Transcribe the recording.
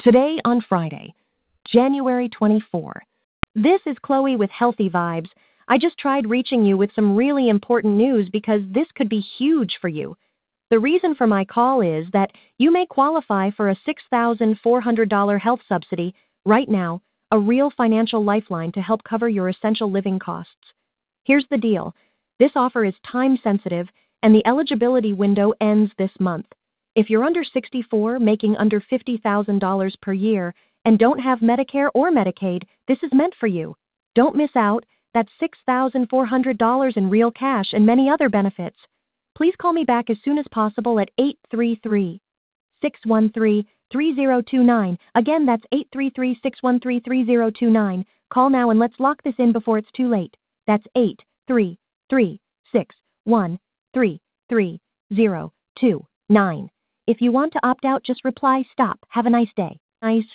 Today on Friday, January 24. This is Chloe with Healthy Vibes. I just tried reaching you with some really important news because this could be huge for you. The reason for my call is that you may qualify for a $6,400 health subsidy right now, a real financial lifeline to help cover your essential living costs. Here's the deal. This offer is time sensitive and the eligibility window ends this month. If you're under 64, making under $50,000 per year, and don't have Medicare or Medicaid, this is meant for you. Don't miss out. That's $6,400 in real cash and many other benefits. Please call me back as soon as possible at 833-613-3029. Again, that's 833-613-3029. Call now and let's lock this in before it's too late. That's 833-613-3029. If you want to opt out, just reply, stop. Have a nice day. Nice.